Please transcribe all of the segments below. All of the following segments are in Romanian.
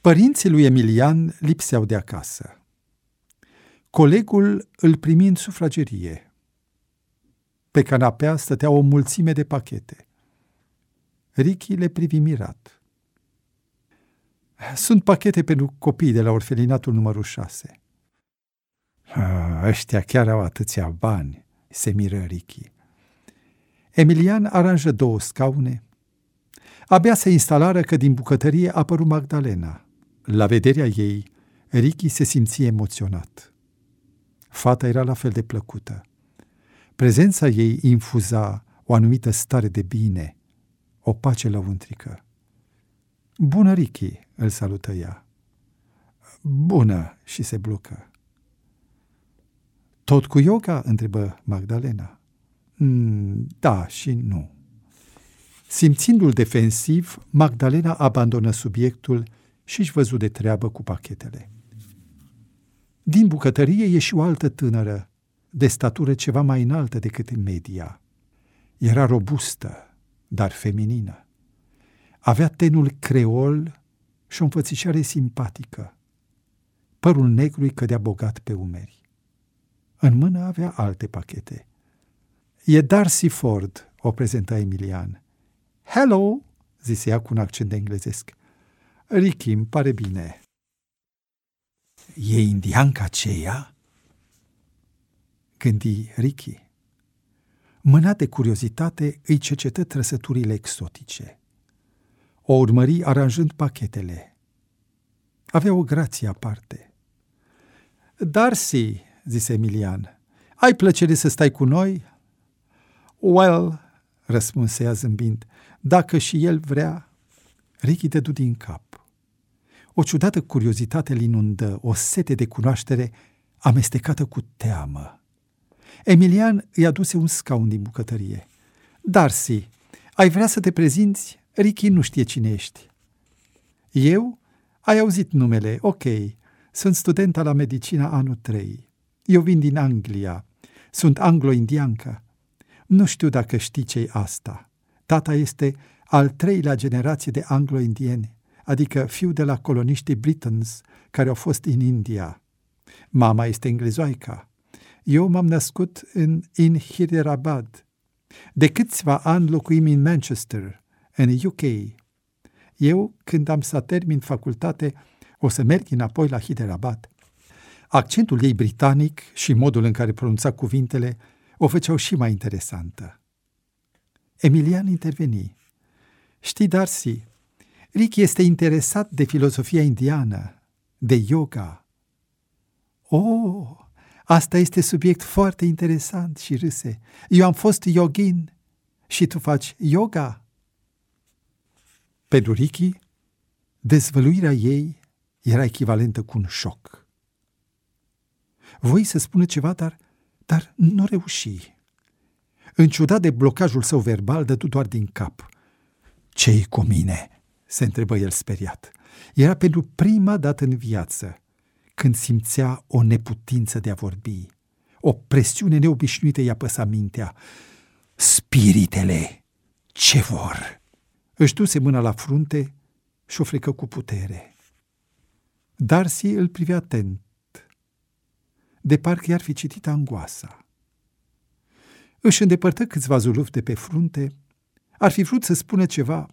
Părinții lui Emilian lipseau de acasă. Colegul îl primi în sufragerie. Pe canapea stătea o mulțime de pachete. Ricky le privi mirat. Sunt pachete pentru copii de la orfelinatul numărul 6. Ăștia chiar au atâția bani, se miră Ricky. Emilian aranjă 2 scaune. Abia se instalară că din bucătărie a apărut Magdalena. La vederea ei, Ricky se simțea emoționat. Fata era la fel de plăcută. Prezența ei infuza o anumită stare de bine, o pace lăuntrică. Bună, Ricky, îl salută ea. Bună, și se blocă. Tot cu yoga? Întrebă Magdalena. Da și nu. Simțindu-l defensiv, Magdalena abandonă subiectul și își văzu de treabă cu pachetele. Din bucătărie ieși o altă tânără, de statură ceva mai înaltă decât media. Era robustă, dar feminină. Avea tenul creol și o înfățișare simpatică. Părul negru îi cădea bogat pe umeri. În mână avea alte pachete. E Darcy Ford, o prezenta Emilian. Hello, zise ea cu un accent englezesc. Ricky, îmi pare bine. E indianca aceea? Gândi Ricky. Mânat de curiozitate, îi cercetă trăsăturile exotice. O urmări aranjând pachetele. Avea o grație aparte. Darcy, zise Emilian, ai plăcere să stai cu noi? Well, răspunse ea zâmbind, dacă și el vrea. Ricky dădu din cap. O ciudată curiozitate îl inundă, o sete de cunoaștere amestecată cu teamă. Emilian îi aduse un scaun din bucătărie. Darcy, ai vrea să te prezinți? Ricky nu știe cine ești. Eu? Ai auzit numele, ok. Sunt studenta la medicina anul 3. Eu vin din Anglia. Sunt anglo-indiancă. Nu știu dacă știi ce-i asta. Tata este al 3-lea generație de anglo-indieni, adică fiu de la coloniștii Britons care au fost în India. Mama este englezoaica. Eu m-am născut în Hyderabad. De câțiva ani locuim în Manchester, în UK. Eu, când am să termin facultate, o să merg înapoi la Hyderabad. Accentul ei britanic și modul în care pronunța cuvintele o făceau și mai interesantă. Emilian interveni. Știi, Darcy, Ricky este interesat de filozofia indiană, de yoga. Oh, asta este subiect foarte interesant, și râse. Eu am fost yogin și tu faci yoga? Pentru Ricky, dezvăluirea ei era echivalentă cu un șoc. Voi să spună ceva, dar nu reuși. În ciuda de blocajul său verbal, dădu doar din cap. Ce-i cu mine? Se întrebă el speriat. Era pentru prima dată în viață când simțea o neputință de a vorbi. O presiune neobișnuită i-a păsat mintea. Spiritele, ce vor? Își duse mâna la frunte și o frecă cu putere. Darcy îl privea atent, de parcă i-ar fi citit angoasa. Își îndepărtă câțiva zulufi de pe frunte, ar fi vrut să spună ceva.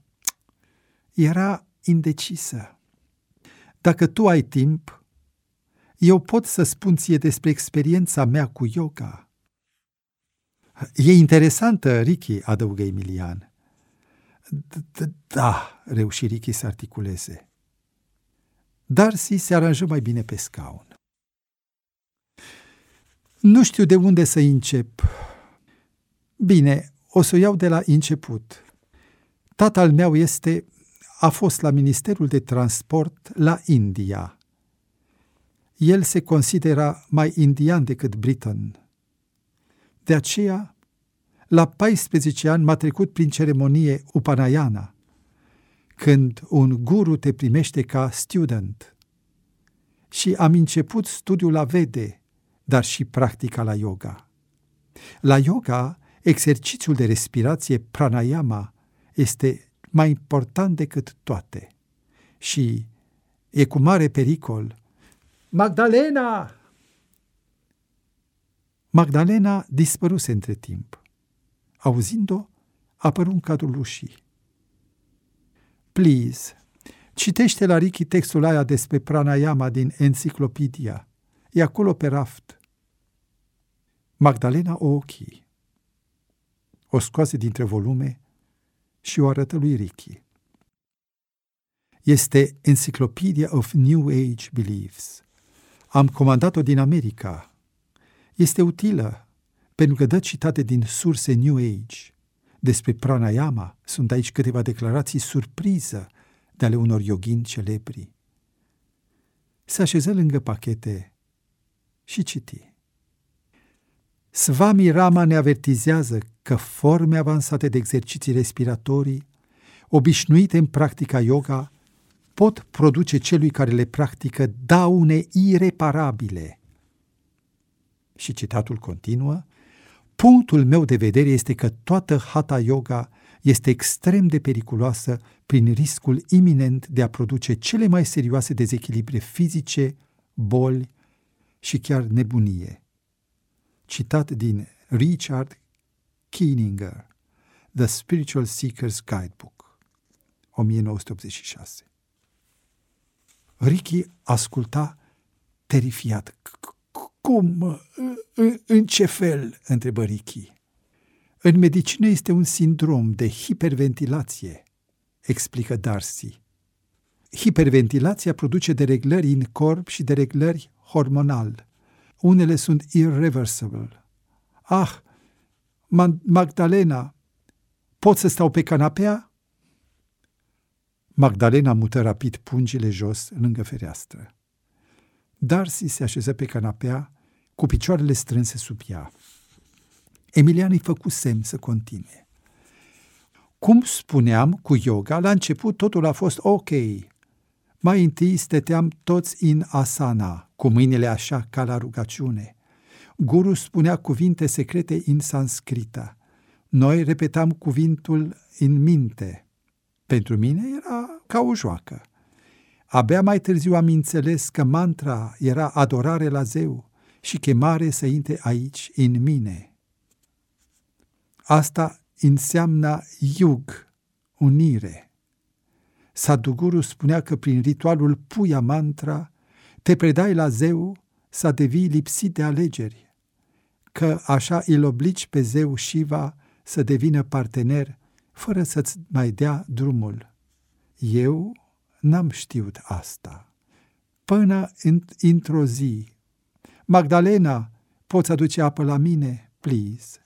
Era indecisă. Dacă tu ai timp, eu pot să spun ție despre experiența mea cu yoga. E interesantă, Ricky, adăugă Emilian. Da, reuși Ricky să articuleze. Darcy se aranjă mai bine pe scaun. Nu știu de unde să încep. Bine, o să o iau de la început. Tatăl meu a fost la Ministerul de Transport la India. El se considera mai indian decât briton. De aceea, la 14 ani m-a trecut prin ceremonie Upanayana, când un guru te primește ca student. Și am început studiul la Vede, dar și practica la yoga. La yoga, exercițiul de respirație pranayama este mai important decât toate. Și E cu mare pericol. Magdalena! Magdalena dispăruse între timp. Auzind-o, apăru în cadrul ușii. Please, citește la Ricky textul aia despre pranayama din enciclopedia. E acolo pe raft. Magdalena o ochi. O scoase dintre volume și o arătă lui Ricky. Este Encyclopedia of New Age Beliefs. Am comandat-o din America. Este utilă, pentru că dă citate din surse New Age. Despre pranayama sunt aici câteva declarații surpriză de ale unor yoghini celebri. Se așeză lângă pachete și citi. Swami Rama ne avertizează că forme avansate de exerciții respiratorii, obișnuite în practica yoga, pot produce celui care le practică daune ireparabile. Și citatul continuă, punctul meu de vedere este că toată hatha yoga este extrem de periculoasă prin riscul iminent de a produce cele mai serioase dezechilibre fizice, boli și chiar nebunie. Citat din Richard Keenenger, The Spiritual Seeker's Guidebook, 1986. Ricky asculta terifiat. Cum? În ce fel? Întrebă Ricky. În medicină este un sindrom de hiperventilație, explică Darcy. Hiperventilația produce dereglări în corp și dereglări hormonal. Unele sunt irreversible. Ah, Magdalena, pot să stau pe canapea? Magdalena mută rapid pungile jos lângă fereastră. Darcy se așeză pe canapea cu picioarele strânse sub ea. Emilian îi făcu semn să continue. Cum spuneam, cu yoga, la început totul a fost ok. Mai întâi stăteam toți în asana, cu mâinile așa ca la rugăciune. Guru spunea cuvinte secrete în sanscrită. Noi repetam cuvântul în minte. Pentru mine era ca o joacă. Abia mai târziu am înțeles că mantra era adorare la zeu și chemare să intre aici, în mine. Asta înseamnă yug, unire. Sadhguru spunea că prin ritualul puya mantra te predai la zeu să devii lipsit de alegeri, că așa îl obligi pe zeu Shiva să devină partener fără să-ți mai dea drumul. Eu n-am știut asta. Până într-o zi. Magdalena, poți aduce apă la mine, please?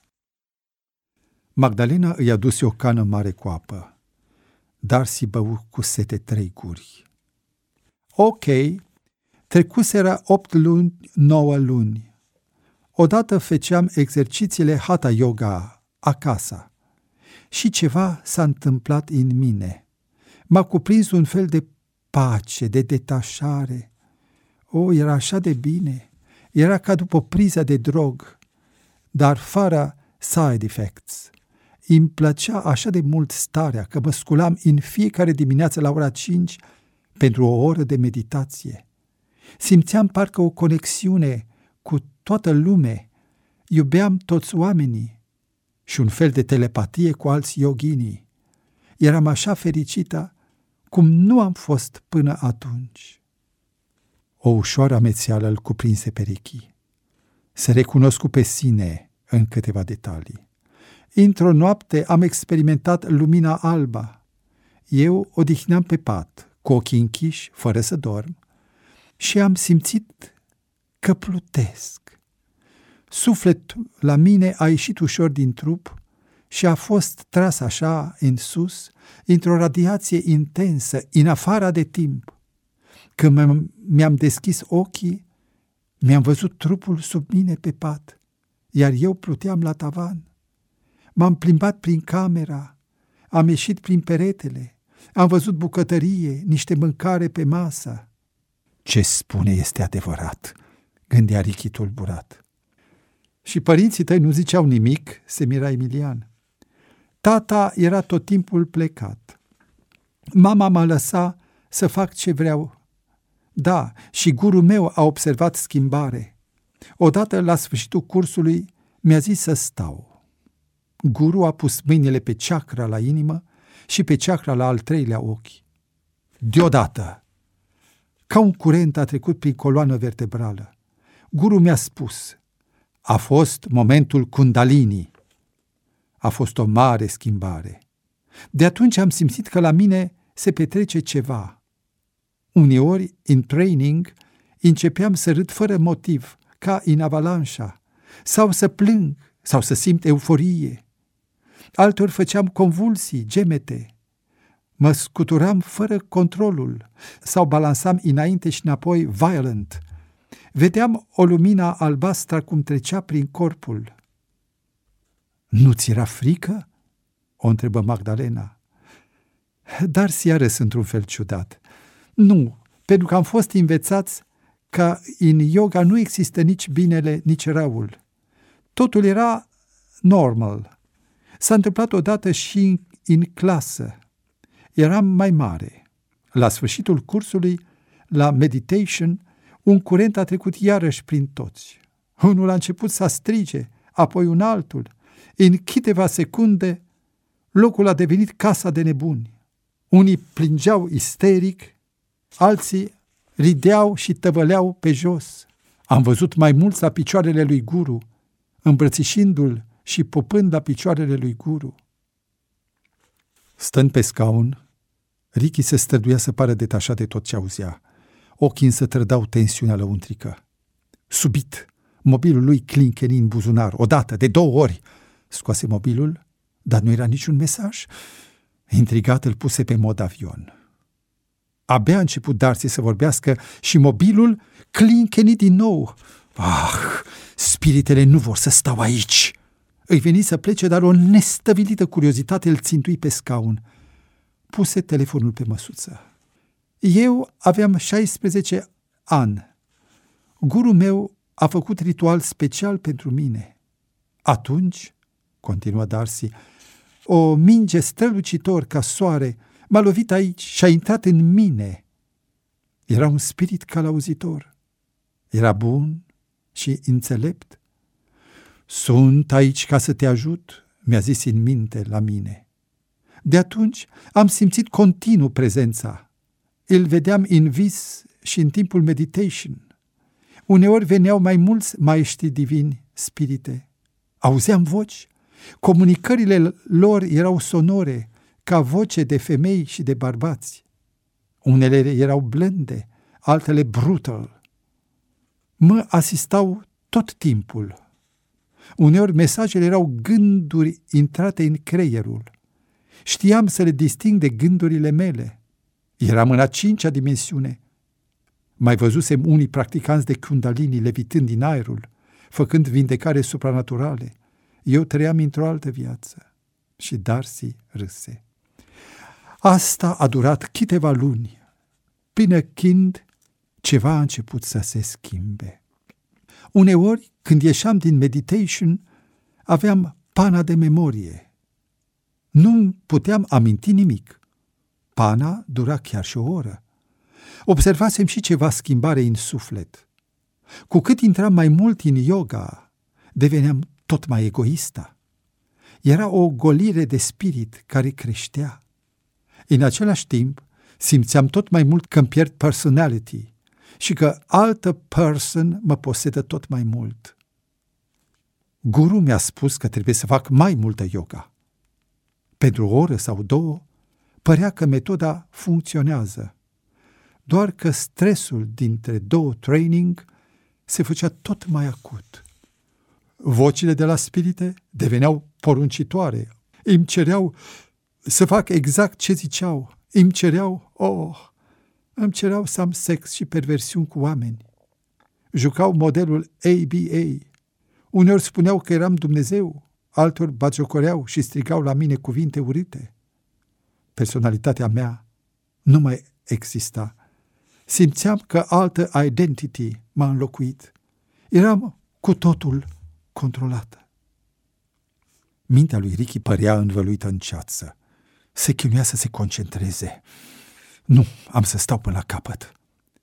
Magdalena îi aduse o cană mare cu apă. Darcy bău cu sete 3 guri. Ok, trecuseră 8 luni, 9 luni. Odată făceam exercițiile hatha yoga acasă și ceva s-a întâmplat în mine. M-a cuprins un fel de pace, de detașare. Era așa de bine. Era ca după priza de drog, dar fără side effects. Îmi plăcea așa de mult starea că mă sculam în fiecare dimineață la ora 5 pentru o oră de meditație. Simțeam parcă o conexiune cu toată lumea. Iubeam toți oamenii și un fel de telepatie cu alți yoginii. Eram așa fericită cum nu am fost până atunci. O ușoară amețeală îl cuprinse pe Ricky. Se recunoscu pe sine în câteva detalii. Într-o noapte am experimentat lumina albă. Eu odihneam pe pat, cu ochii închiși, fără să dorm, și am simțit că plutesc. Sufletul la mine a ieșit ușor din trup și a fost tras așa în sus, într-o radiație intensă, în afara de timp. Când mi-am deschis ochii, mi-am văzut trupul sub mine pe pat, iar eu pluteam la tavan. M-am plimbat prin camera, am ieșit prin peretele, am văzut bucătărie, niște mâncare pe masă. Ce spune este adevărat, gândea Ricky tulburat. Și părinții tăi nu ziceau nimic, se mira Emilian. Tata era tot timpul plecat. Mama mă lăsa să fac ce vreau Da, și guru meu a observat schimbare. Odată, la sfârșitul cursului, mi-a zis să stau. Guru a pus mâinile pe chakra la inimă și pe chakra la al treilea ochi. Deodată, ca un curent a trecut prin coloană vertebrală. Guru mi-a spus: a fost momentul Kundalini. A fost o mare schimbare. De atunci am simțit că la mine se petrece ceva. Uneori, în training, începeam să râd fără motiv, ca în avalanșa, sau să plâng, sau să simt euforie. Alteori făceam convulsii, gemete. Mă scuturam fără controlul, sau balansam înainte și înapoi violent. Vedeam o lumină albastră cum trecea prin corpul. Nu-ți era frică? O întrebă Magdalena. Darcy a râs într-un fel ciudat. Nu, pentru că am fost învățați că în yoga nu există nici binele, nici răul. Totul era normal. S-a întâmplat odată și în clasă. Eram mai mare. La sfârșitul cursului, la meditation, un curent a trecut iarăși prin toți. Unul a început să strige, apoi un altul. În câteva secunde, locul a devenit casa de nebuni. Unii plângeau isteric, alții rideau și tăvăleau pe jos. Am văzut mai mulți la picioarele lui Guru, îmbrățișindu-l și pupând la picioarele lui Guru. Stând pe scaun, Ricky se străduia să pară detașat de tot ce auzea. Ochii însă trădau tensiunea lăuntrică. Subit, mobilul lui clinceni în buzunar, odată, de 2 ori. Scoase mobilul, dar nu era niciun mesaj. Intrigat, îl puse pe mod avion. Abia a început Darcy să vorbească și mobilul clinceni din nou. Spiritele nu vor să stau aici. Îi veni să plece, dar o nestăvilită curiozitate îl țintui pe scaun. Puse telefonul pe măsuță. Eu aveam 16 ani. Guru meu a făcut ritual special pentru mine. Atunci, continuă Darcy, o minge strălucitor ca soare m-a lovit aici și a intrat în mine. Era un spirit călăuzitor. Era bun și înțelept. Sunt aici ca să te ajut, mi-a zis în minte la mine. De atunci am simțit continuu prezența. Îl vedeam în vis și în timpul meditation. Uneori veneau mai mulți maestri divini, spirite. Auzeam voci. Comunicările lor erau sonore, ca voce de femei și de bărbați. Unele erau blânde, altele brutal. Mă asistau tot timpul. Uneori mesajele erau gânduri intrate în creierul. Știam să le disting de gândurile mele. Eram în a 5-a dimensiune. Mai văzusem unii practicanți de Kundalini levitând din aerul, făcând vindecare supranaturale. Eu trăiam într-o altă viață. Și Darcy râse. Asta a durat câteva luni, până când ceva a început să se schimbe. Uneori, când ieșeam din meditation, aveam pana de memorie. Nu puteam aminti nimic. Pana dura chiar și o oră. Observasem și ceva schimbare în suflet. Cu cât intram mai mult în yoga, deveneam tot mai egoistă. Era o golire de spirit care creștea. În același timp, simțeam tot mai mult că îmi pierd personality și că altă person mă posedă tot mai mult. Guru mi-a spus că trebuie să fac mai multă yoga. Pentru o oră sau 2, părea că metoda funcționează, doar că stresul dintre 2 training se făcea tot mai acut. Vocile de la spirite deveneau poruncitoare, îmi cereau să fac exact ce ziceau, îmi cereau să am sex și perversiuni cu oameni. Jucau modelul ABA. Uneori spuneau că eram Dumnezeu, altor bagiocoreau și strigau la mine cuvinte urâte. Personalitatea mea nu mai exista. Simțeam că altă identity m-a înlocuit. Eram cu totul controlată. Mintea lui Ricky părea învăluită în ceață. Se chinuia să se concentreze. Nu, am să stau până la capăt.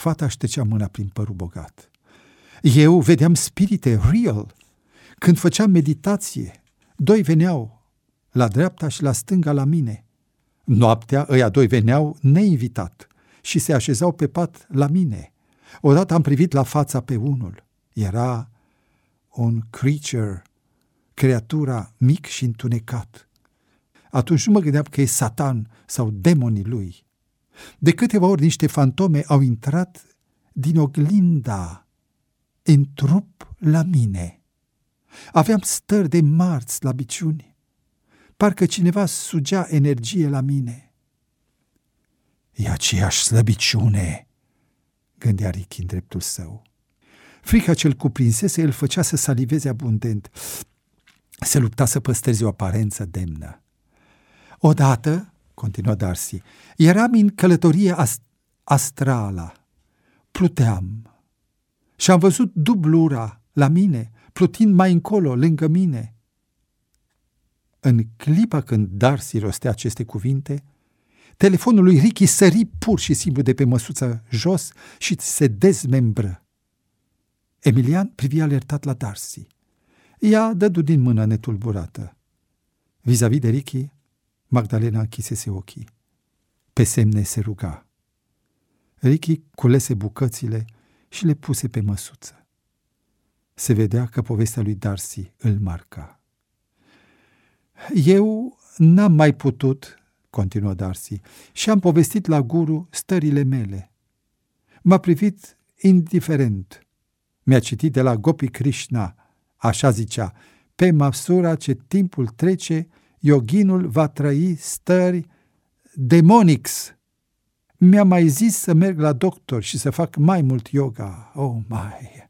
Fata își trecea mâna prin părul bogat. Eu vedeam spirite real. Când făceam meditație, 2 veneau la dreapta și la stânga la mine. Noaptea, ăia 2 veneau neinvitat și se așezau pe pat la mine. Odată am privit la fața pe unul. Era un creature, creatura mic și întunecat. Atunci nu mă gândeam că e Satan sau demonii lui. De câteva ori niște fantome au intrat din oglinda în trup la mine. Aveam stări de mari slăbiciuni. Parcă cineva sugea energie la mine. E aceeași slăbiciune, gândea Ricky în dreptul său. Frica ce îl cuprinsese îl făcea să saliveze abundent. Se lupta să păstreze o aparență demnă. Odată, continuă Darcy, eram în călătorie astrală. Pluteam și am văzut dublura la mine, plutind mai încolo, lângă mine. În clipa când Darcy rostea aceste cuvinte, telefonul lui Ricky sări pur și simplu de pe măsuță jos și se dezmembră. Emilian privi alertat la Darcy. Ea dădu din mână netulburată. Vis-a-vis de Ricky, Magdalena închisese ochii. Pe semne se ruga. Ricky culese bucățile și le puse pe măsuță. Se vedea că povestea lui Darcy îl marca. Eu n-am mai putut, continuă Darcy, și am povestit la guru stările mele. M-a privit indiferent. Mi-a citit de la Gopi Krishna, așa zicea, pe măsura ce timpul trece, yoginul va trăi stări demonics. Mi-a mai zis să merg la doctor și să fac mai mult yoga. Oh, my!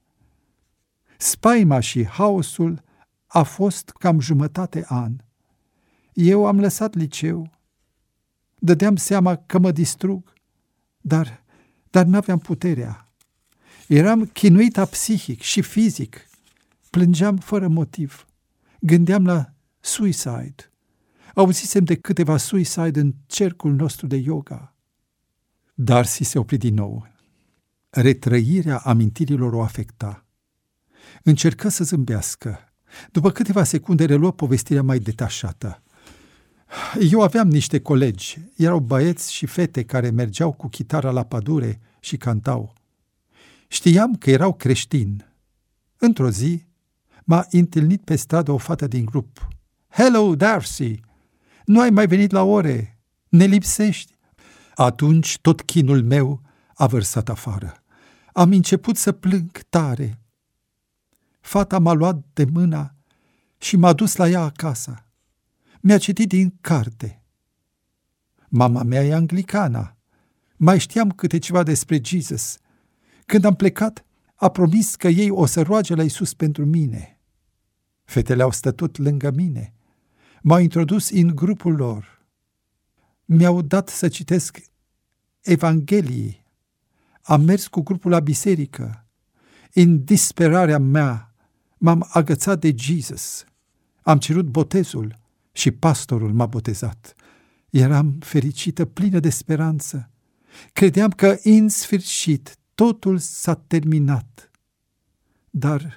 Spaima și haosul a fost cam jumătate an. Eu am lăsat liceu. Dădeam seama că mă distrug, dar n-aveam puterea. Eram chinuita psihic și fizic. Plângeam fără motiv. Gândeam la suicide. Auzisem de câteva suicide în cercul nostru de yoga. Darcy se opri din nou. Retrăirea amintirilor o afecta. Încercă să zâmbească. După câteva secunde reluă povestirea mai detașată. Eu aveam niște colegi. Erau băieți și fete care mergeau cu chitara la pădure și cantau. Știam că erau creștini. Într-o zi m-a întâlnit pe stradă o fată din grup. Hello, Darcy! Nu ai mai venit la ore? Ne lipsești? Atunci tot chinul meu a vărsat afară. Am început să plâng tare. Fata m-a luat de mână și m-a dus la ea acasă. Mi-a citit din carte. Mama mea e anglicana. Mai știam câte ceva despre Jesus. Când am plecat, a promis că ei o să roage la Iisus pentru mine. Fetele au stătut lângă mine. M-au introdus în grupul lor. Mi-au dat să citesc Evanghelii. Am mers cu grupul la biserică. În disperarea mea m-am agățat de Jesus. Am cerut botezul și pastorul m-a botezat. Eram fericită, plină de speranță. Credeam că în sfârșit totul s-a terminat. Dar...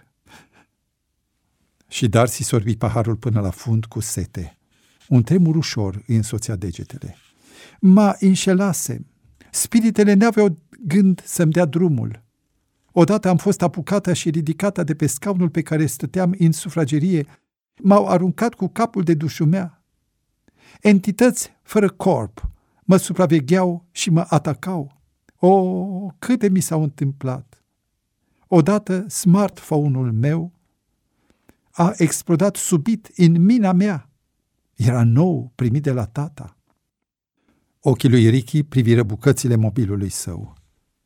Și Darcy sorbi paharul până la fund cu sete. Un tremur ușor îi însoțea degetele. Mă înșelasem. Spiritele n-aveau gând să-mi dea drumul. Odată am fost apucată și ridicată de pe scaunul pe care stăteam în sufragerie. M-au aruncat cu capul de dușumea. Entități fără corp mă supravegheau și mă atacau. Oh, câte mi s-au întâmplat! Odată smartphone-ul meu a explodat subit în mina mea. Era nou, primit de la tata. Ochii lui Ricky priviră bucățile mobilului său.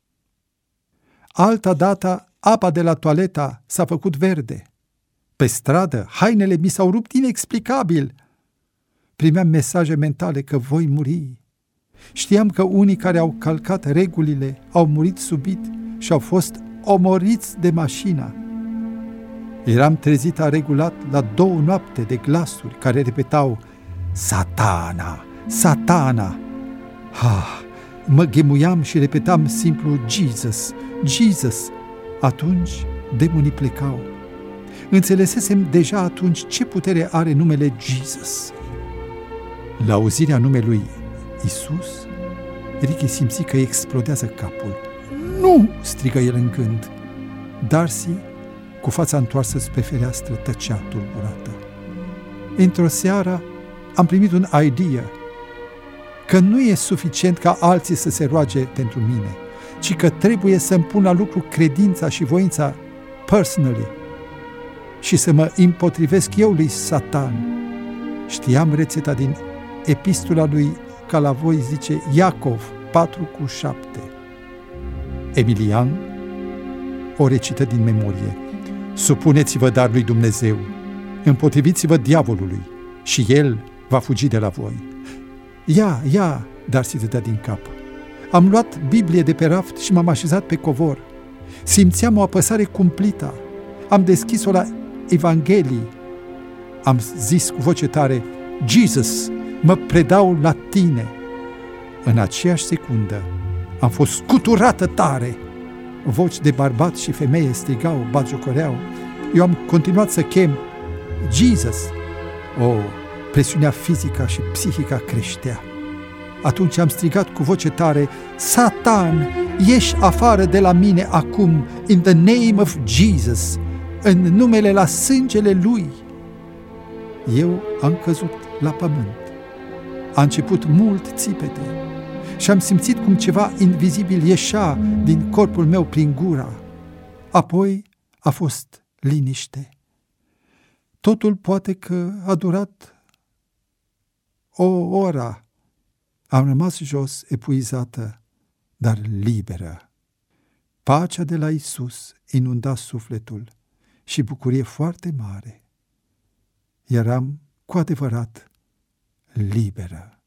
Alta dată, apa de la toaleta s-a făcut verde. Pe stradă, hainele mi s-au rupt inexplicabil. Primeam mesaje mentale că voi muri. Știam că unii care au calcat regulile au murit subit și au fost omorâți de mașina. Eram trezită regulat la 2 noapte de glasuri care repetau Satana, Satana. mă ghemuiam și repetam simplu Jesus, Jesus. Atunci demonii plecau. Înțelesesem deja atunci ce putere are numele Jesus. La auzirea numelui Isus, Ricky simți că îi explodează capul. Nu! Strigă el în gând. Darcy, cu fața întoarsă spre fereastră, tăcea tulburată. Într-o seară am primit un idee că nu e suficient ca alții să se roage pentru mine, ci că trebuie să-mi pun la lucru credința și voința personally și să mă împotrivesc eu lui Satan. Știam rețeta din epistola lui Calavoi, zice Iacov 4:7. Emilian o recită din memorie. Supuneți-vă dar lui Dumnezeu, împotriviți-vă diavolului și el va fugi de la voi. Ia, Darcy dădea din cap. Am luat Biblie de pe raft și m-am așezat pe covor. Simțeam o apăsare cumplită. Am deschis-o la Evanghelii. Am zis cu voce tare, Jesus, mă predau la tine. În aceeași secundă am fost scuturată tare. Voci de bărbat și femeie strigau, batjocoreau. Eu am continuat să chem Jesus. Presiunea fizică și psihică creștea. Atunci am strigat cu voce tare, Satan, ieși afară de la mine acum, in the name of Jesus, în numele la sângele Lui. Eu am căzut la pământ. A început mult țipete și am simțit cum ceva invizibil ieșea din corpul meu prin gura. Apoi a fost liniște. Totul poate că a durat o oră. Am rămas jos, epuizată, dar liberă. Pacea de la Isus inunda sufletul și bucurie foarte mare. Eram cu adevărat liberă.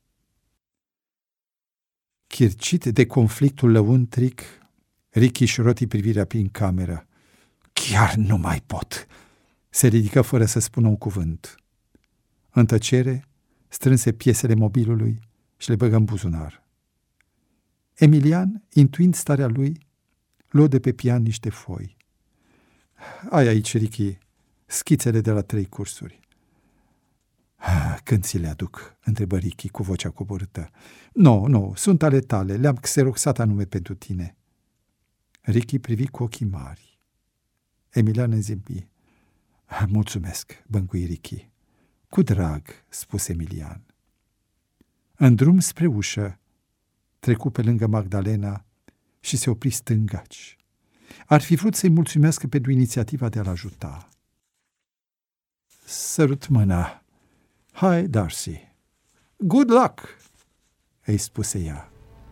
Chircit de conflictul lăuntric, Ricky își roti privirea prin cameră. Chiar nu mai pot! Se ridică fără să spună un cuvânt. În tăcere, strânse piesele mobilului și le băgă în buzunar. Emilian, intuind starea lui, luă de pe pian niște foi. Ai aici, Ricky, schițele de la 3 cursuri. Când ți le aduc? Întrebă Ricky cu vocea coborâtă. Nu, sunt ale tale, le-am xeroxat anume pentru tine. Ricky privi cu ochii mari. Emilian înzâmbi. Mulțumesc, băncui Ricky. Cu drag, spuse Emilian. În drum spre ușă, trecu pe lângă Magdalena și se opri stângaci. Ar fi vrut să-i mulțumească pentru inițiativa de a-l ajuta. Sărut mâna. Hai, Darcy. Good luck, îi spuse ea.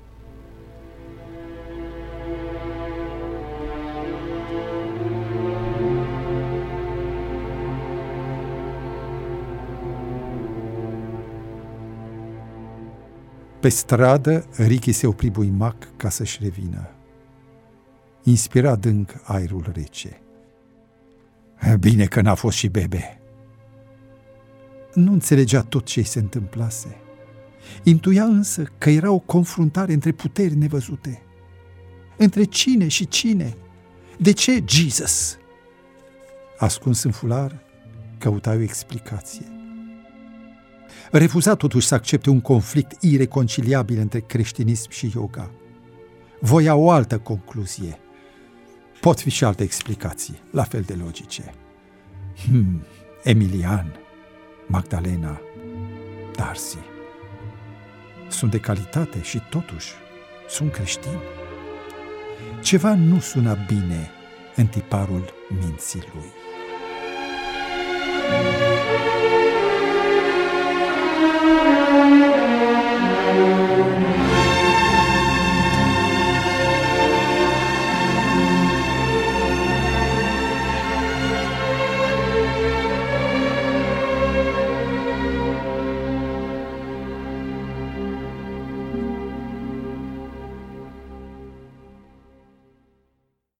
Pe stradă, Ricky se opri buimac ca să-și revină. Inspira adânc aerul rece. Bine că n-a fost și bebe. Nu înțelegea tot ce-i se întâmplase. Intuia însă că era o confruntare între puteri nevăzute. Între cine și cine? De ce Jesus? Ascuns în fular, căuta o explicație. Refuza totuși să accepte un conflict ireconciliabil între creștinism și yoga. Voia o altă concluzie. Pot fi și alte explicații, la fel de logice. Emilian, Magdalena, Darcy. Sunt de calitate și totuși sunt creștini. Ceva nu sună bine în tiparul minții lui.